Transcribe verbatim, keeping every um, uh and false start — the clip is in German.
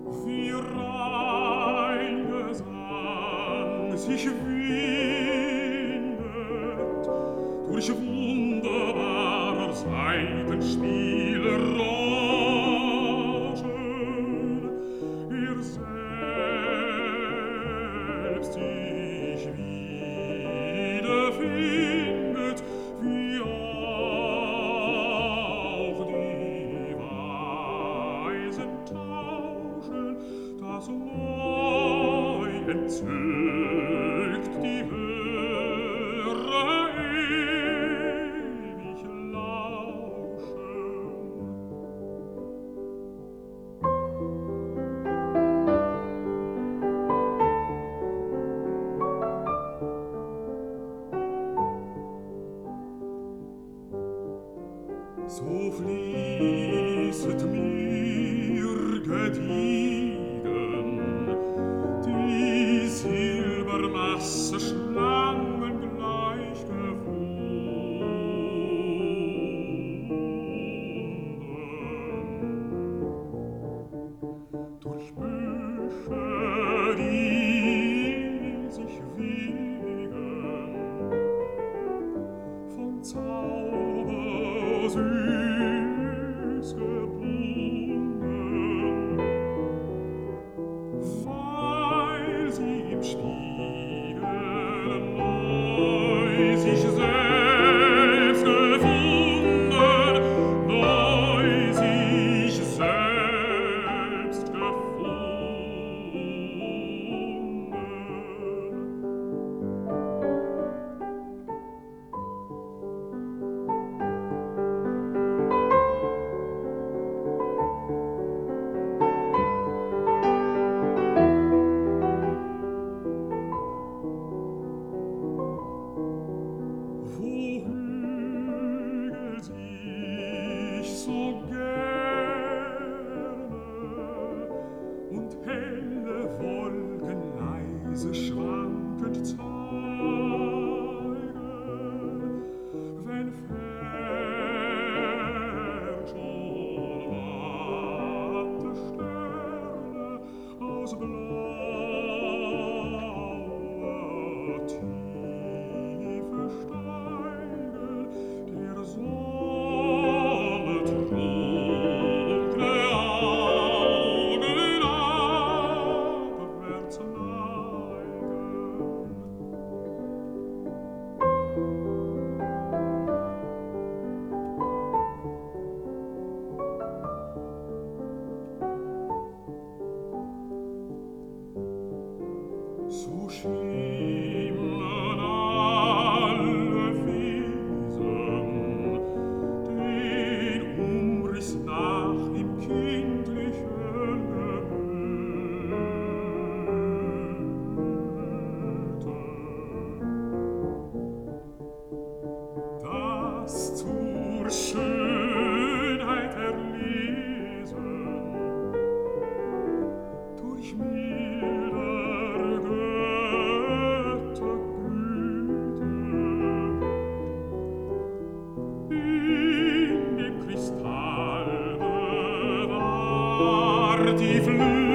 Wie rein Gesang sich windet durch wunderbarer Saitenspiele Rauschen, ihr selbst sich wiederfindet, wie auch die Weisen tauschen, das neu entzückt die Hörer ewig lauschen. So fließet mir gediegen die Silbermasse schlangengleich gewunden. Durch Büsche, die sich wiegen, von Zauber süß gebunden, weil sie im Spiegel neu sich selbst gefunden, neu sich selbst gefunden. Wo sich so gerne und helle Wolken leise schwankend zeigen, wenn fern schon matte Sterne aus blauer Tiefe steigen, der Sonne dunkle Augen abwärts neigen. So schimmern alle Wiesen den Umriss nach im kindlichen Gemüte, das zur Schönheit erlesen durch milder Göttergüte in dem Kristall bewahrt die Flügel